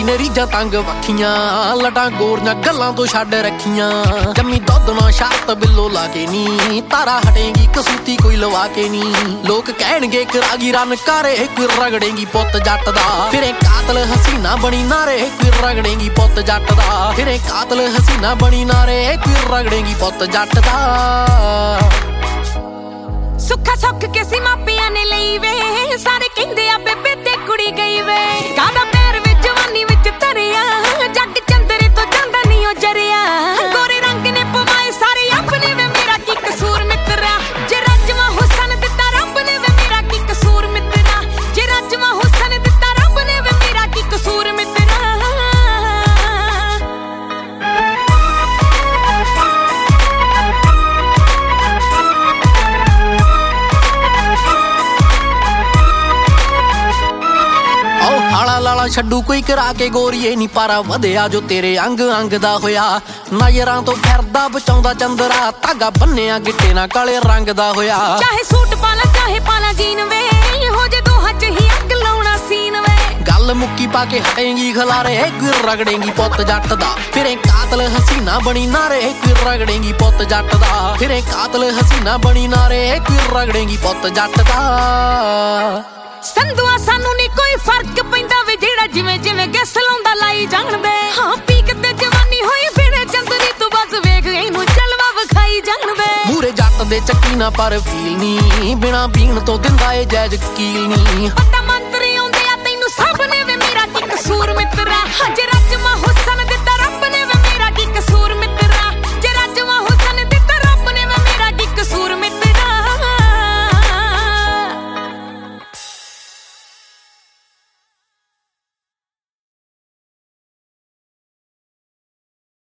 ਕੁੜੀ ਨੇ ਰੀਝਾਂ ਤੰਗ ਵੱਖੀਆਂ ਲਟਾਂ ਗੋਰੀਆਂ ਗੱਲਾਂ ਤੋਂ ਛੱਡ ਰੱਖੀਆਂ ਜੰਮੀ ਦੁੱਧ ਨਾ ਸ਼ਰਤ ਬਿੱਲੋ ਲਾ ਕੇ ਨੀ ਤਾਰਾ ਹਟੇਗੀ ਕਸੂਤੀ ਕੋਈ ਲਵਾ ਕੇ ਨੀ ਲੋਕ ਕਹਿਣਗੇ ਕਰਾਗੀ ਰਨ ਕਾਰੇ ਕੋਈ ਰਗੜੇਗੀ ਪੁੱਤ ਜੱਟ ਦਾ ਫਿਰੇ ਕਾਤਲ ਹਸੀਨਾ ਬਣੀ ਨਾਰੇ ਕੋਈ ਰਗੜੇਗੀ ਪੁੱਤ ਜੱਟ ਦਾ ਫਿਰੇ ਕਾਤਲ ਹਸੀਨਾ ਬਣੀ ਨਾਰੇ ਕੋਈ ਰਗੜੇਗੀ ਪੁੱਤ ਜੱਟ ਦਾ ਸੁੱਖਾ ਸੁੱਖ ਕੇ ਸੀ ਮਾਪਿਆਂ ਨੇ ਲਈ ਵੇ ਸਾਰੇ ਕਹਿੰਦੇ ਆ ਬੇਬੇ ਤੇ ਕੁੜੀ ਗਈ ਵੇ ਕਾਦਾ ਪੈਰ ਵਿੱਚ ਜਵਾਨੀ ਵਿੱਚ ਧਰਿਆ ਜੱਗ ਚੰਦਰੇ ਤੋਂ ਜਾਂਦਾ ਨਹੀਂ ਉਹ ਜਰਿਆ ਗੋਰੇ ਰੰਗ ਨੇ ਪਵਾਏ ਸਾਰੇ ਆਪਣੇ ਵੇ ਮੇਰਾ ਕੀ ਕਸੂਰ ਮਿੱਤਰਾ ਜੇ ਰਾਜਵਾ ਹੁਸਨ ਦਿੱਤਾ ਰੱਬ ਨੇ ਵੇ ਮੇਰਾ ਕੀ ਕਸੂਰ ਮਿੱਤਰਾ ਜੇ ਰਾਜਵਾ ਹੁਸਨ ਦਿੱਤਾ ਰੱਬ ਨੇ ਵੇ ਮੇਰਾ ਕੀ ਕਸੂਰ ਮਿੱਤਰਾ ਹਾਲਾ ਲਾਲਾ ਛੱਡੂ ਕੋਈ ਕਰਾ ਕੇ ਗੋਰੀਏ ਨੀ ਪਾਰਾ ਵਧਿਆ ਜੋ ਤੇਰੇ ਅੰਗ ਅੰਗ ਦਾ ਹੋਇਆ ਨਜ਼ਰਾਂ ਤੋਂ ਫਿਰਦਾ ਬਚਾਉਂਦਾ ਚੰਦਰਾ ਧਾਗਾ ਬੰਨਿਆ ਗਿੱਟੇ ਨਾਲ ਕਾਲੇ ਰੰਗ ਦਾ ਹੋਇਆ ਚਾਹੇ ਸੂਟ ਪਾ ਲਾ ਚਾਹੇ ਪਾ ਲਾ ਜੀਨ ਵੇ ਹੋ ਜੇ ਦੋਹਾਂ ਚ ਹੀ ਅੱਗ ਲਾਉਣਾ ਸੀਨ ਵੇ ਗੱਲ ਮੁੱਕੀ ਪਾ ਕੇ ਹਟੇਗੀ ਖਲਾਰੇ ਕੋਈ ਰਗੜੇਗੀ ਪੁੱਤ ਜੱਟ ਦਾ ਫਿਰੇ ਕਾਤਲ ਹਸੀਨਾ ਬਣੀ ਨਾਰੇ ਕੋਈ ਰਗੜੇਗੀ ਪੁੱਤ ਜੱਟ ਦਾ ਫਿਰੇ ਕਾਤਲ ਹਸੀਨਾ ਬਣੀ ਨਾਰੇ ਕੋਈ ਰਗੜੇਗੀ ਪੁੱਤ ਜੱਟ ਦਾ ਸੰਧੂਆ ਸਾਨੂੰ ਨੀ ਕੋਈ ਫਰਕ ਪੈਂਦਾ ਵੇ ਜਿਹੜਾ ਜਿਵੇਂ ਜਿਵੇਂ ਗੈਸ ਲਾਉਂਦਾ ਲਾਈ ਜਾਣਦੇ ਹਾਂ ਪੀਕ ਤੇ ਜਵਾਨੀ ਹੋਈ ਫਿਰੇ ਚੰਦਰੀ ਤੂੰ ਬਸ ਵੇਖ ਇਹਨੂੰ ਜਲਵਾ ਵਿਖਾਈ ਜਾਣਦੇ ਮੂਰੇ ਜੱਟ ਦੇ ਚੱਕੀ ਨਾ ਪਰ ਫੀਲ ਨੀ ਬਿਨਾ ਪੀਣ ਤੋਂ ਦਿੰਦਾ ਏ ਜੈਜ ਕੀਲ ਨੀ ਪਤਾ ਮੰਤਰੀ ਆਉਂਦੇ ਆ ਤੈਨੂੰ ਸਭ ਨੇ ਵੇ ਮੇਰਾ ਕੀ ਕਸੂਰ ਮਿੱਤਰਾ ਹਜਰਾ